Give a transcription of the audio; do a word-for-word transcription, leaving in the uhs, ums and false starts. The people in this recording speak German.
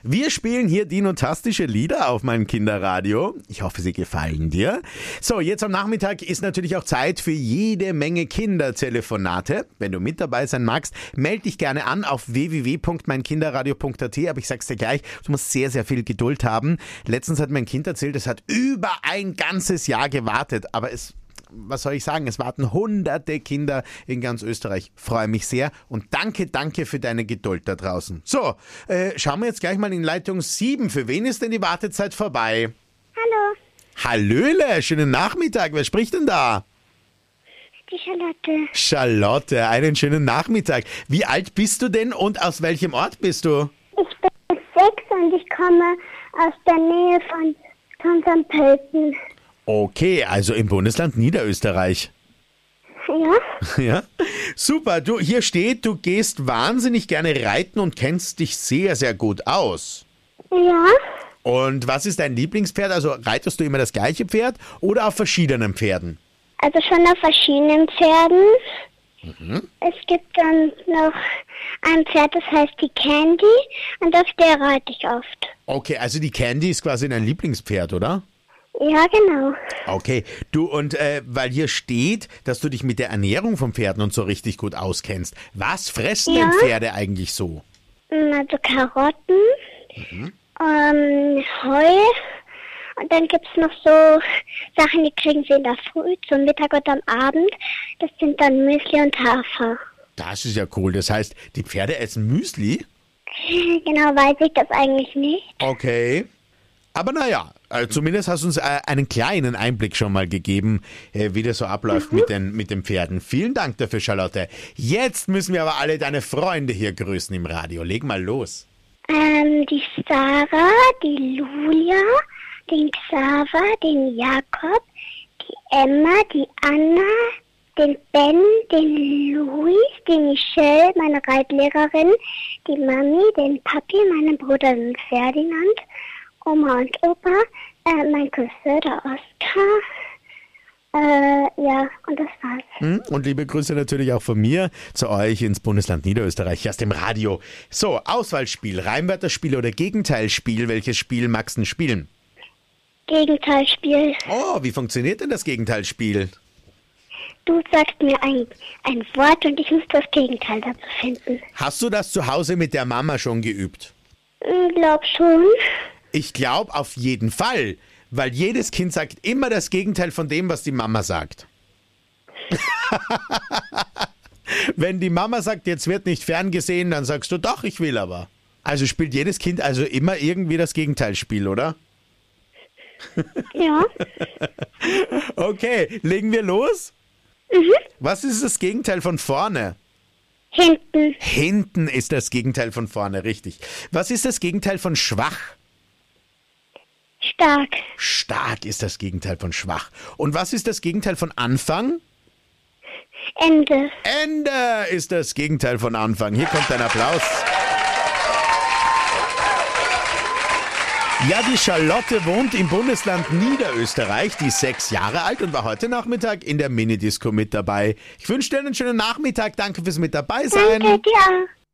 Wir spielen hier dinotastische Lieder auf meinem Kinderradio. Ich hoffe, sie gefallen dir. So, jetzt am Nachmittag ist natürlich auch Zeit für jede Menge Kindertelefonate. Wenn du mit dabei sein magst, melde dich gerne an auf w w w punkt mein kinderradio punkt a t. Aber ich sag's dir gleich, du musst sehr, sehr viel Geduld haben. Letztens hat mein Kind erzählt, es hat über ein ganzes Jahr gewartet. Aber es... Was soll ich sagen? Es warten hunderte Kinder in ganz Österreich. Freue mich sehr und danke, danke für deine Geduld da draußen. So, äh, schauen wir jetzt gleich mal in Leitung sieben. Für wen ist denn die Wartezeit vorbei? Hallo. Hallöle, schönen Nachmittag. Wer spricht denn da? Die Charlotte. Charlotte, einen schönen Nachmittag. Wie alt bist du denn und aus welchem Ort bist du? Ich bin sechs und ich komme aus der Nähe von, von Sankt Pölten. Okay, also im Bundesland Niederösterreich. Ja. Ja, super. Du, hier steht, du gehst wahnsinnig gerne reiten und kennst dich sehr, sehr gut aus. Ja. Und was ist dein Lieblingspferd? Also reitest du immer das gleiche Pferd oder auf verschiedenen Pferden? Also schon auf verschiedenen Pferden. Mhm. Es gibt dann noch ein Pferd, das heißt die Candy und auf der reite ich oft. Okay, also die Candy ist quasi dein Lieblingspferd, oder? Ja, genau. Okay, du und äh, weil hier steht, dass du dich mit der Ernährung von Pferden und so richtig gut auskennst. Was fressen Ja. denn Pferde eigentlich so? Also Karotten, Mhm. ähm, Heu und dann gibt es noch so Sachen, die kriegen sie in der Früh, zum Mittag und am Abend. Das sind dann Müsli und Hafer. Das ist ja cool. Das heißt, die Pferde essen Müsli? Genau weiß ich das eigentlich nicht. Okay. Aber naja, äh, zumindest hast du uns äh, einen kleinen Einblick schon mal gegeben, äh, wie das so abläuft mit den, mit den Pferden. Vielen Dank dafür, Charlotte. Jetzt müssen wir aber alle deine Freunde hier grüßen im Radio. Leg mal los. Ähm, die Sarah, die Julia, den Xaver, den Jakob, die Emma, die Anna, den Ben, den Luis, die Michelle, meine Reitlehrerin, die Mami, den Papi, meinen Bruder, den Ferdinand, Oma und Opa, äh, mein Cousin, der Oskar, äh, ja, und das war's. Hm? Und liebe Grüße natürlich auch von mir zu euch ins Bundesland Niederösterreich aus dem Radio. So, Auswahlspiel, Reimwörterspiel oder Gegenteilspiel. Welches Spiel magst du denn spielen? Gegenteilspiel. Oh, wie funktioniert denn das Gegenteilspiel? Du sagst mir ein, ein Wort und ich muss das Gegenteil dazu finden. Hast du das zu Hause mit der Mama schon geübt? Ich glaub schon. Ich glaube auf jeden Fall, weil jedes Kind sagt immer das Gegenteil von dem, was die Mama sagt. Wenn die Mama sagt, jetzt wird nicht ferngesehen, dann sagst du, doch, ich will aber. Also spielt jedes Kind also immer irgendwie das Gegenteilspiel, oder? Ja. Okay, legen wir los? Mhm. Was ist das Gegenteil von vorne? Hinten. Hinten ist das Gegenteil von vorne, richtig. Was ist das Gegenteil von schwach? Stark. Stark ist das Gegenteil von schwach. Und was ist das Gegenteil von Anfang? Ende. Ende ist das Gegenteil von Anfang. Hier kommt ein Applaus. Ja, die Charlotte wohnt im Bundesland Niederösterreich, die ist sechs Jahre alt und war heute Nachmittag in der Minidisco mit dabei. Ich wünsche dir einen schönen Nachmittag, danke fürs mit dabei sein. Danke dir.